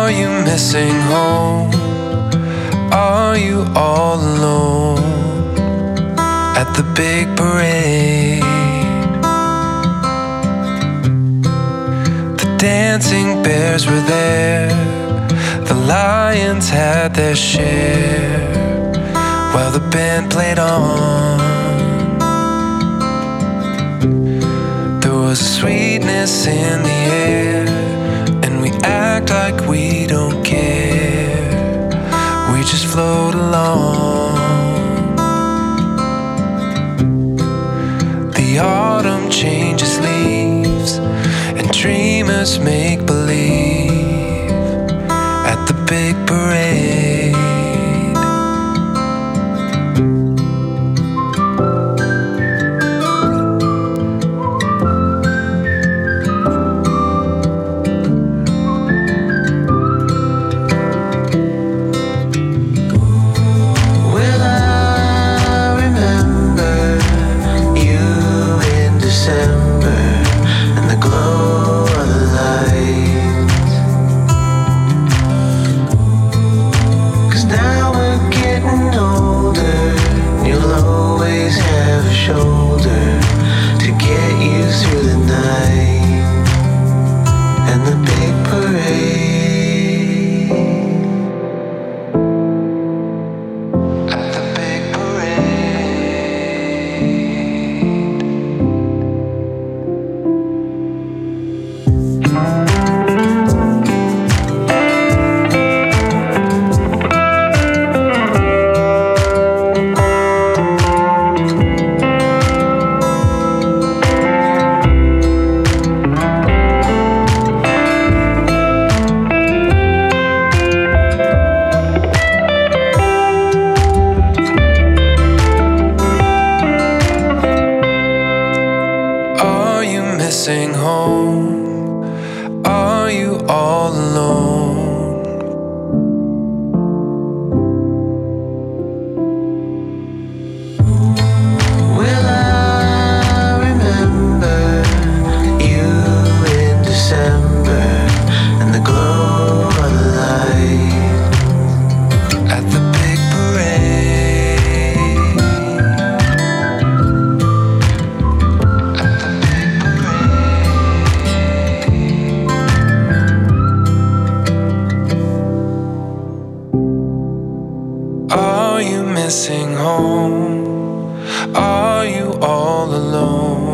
you missing home? Are you all alone at the big parade? The dancing bears were there, the lions had their share, while the band played on. There was a sweetness in the air, and we act like we don't care. We just float along. The autumn changes leaves, and dreamers make believe at the big parade. Missing home? Are you all alone? Will I remember you in December and the glow of the light at the big parade? Are you missing home? Are you all alone?